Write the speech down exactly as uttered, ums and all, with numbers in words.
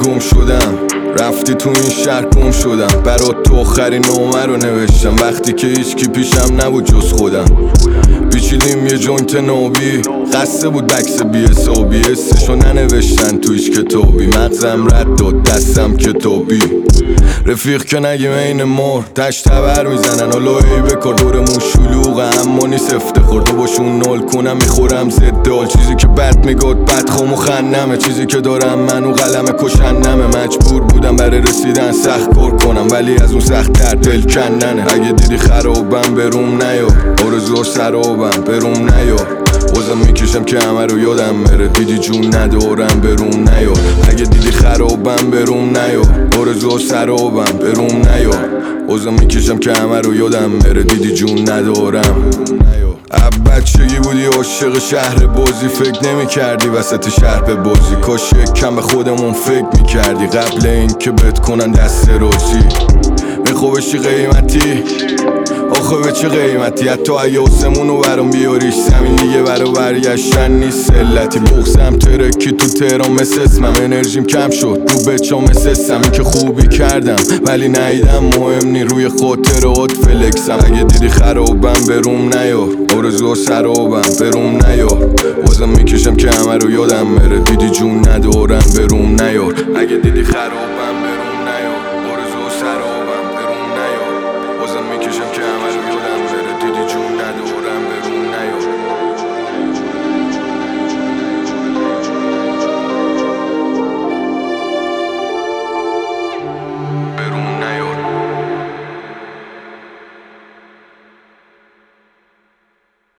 گم شدم، رفتی تو این شهر گم شدم. برات تو آخرین نامه رو نوشتم وقتی که هیچکی پیشم نبود جز خودم. پیچیدیم یه جوینت نوبی، قصه بود بکس بی حسابی، اسمشو ننوشتن تو هیچ کتابی. مغزم رد داد دستم کتابی. رفیق که نگیم این مر تش تبر میزنن، حالا ای بکار دورمون شلوغه اما نیست افتخار. تو باشون نال کنم میخورم زدال، چیزی که بد میگاد بد خامو خندمه، چیزی که دارم منو قلم کشندمه. مجبور بودم برای رسیدن سخت کار کنم ولی از اون سخت در دل کندنه. اگه دیدی خرابم بروم نیار، آرزوها سرابم بروم نیار. بازم میکشم که همه رو یادم بره، دیدی جون ندارم بروم نیار. اگه دیدی خرابم بروم نیار، آرزوها سرابم بروم نیار. بازم میکشم که همه رو یادم بره، دیدی جون ندارم. بچگی بودی عاشق شهر بازی، فکر نمی کردی وسط شهر به بازی. کاش یک کم به خودمون فکر می کردی قبل این که بهت کنن دست رازی. میخوابشی قیمتی آخه به چه قیمتی؟ حتی اگه آسمونو برام بیاریش زمین دیگه برا برگشتن نیست علتی. بغزم ترکی تو تهران مثل اسمم، انرژیم کم شد رو بچام مثل اسم. این که خوبی کردم ولی نیدم مهم نی، روی خاطرات فلکسم. اگه دیدی خرابم بروم نیار، آرزوها سرابم بروم نیار. بازم میکشم که همه رو یادم بره، دیدی جون ندارم بروم نیار. اگه دیدی خرابم بروم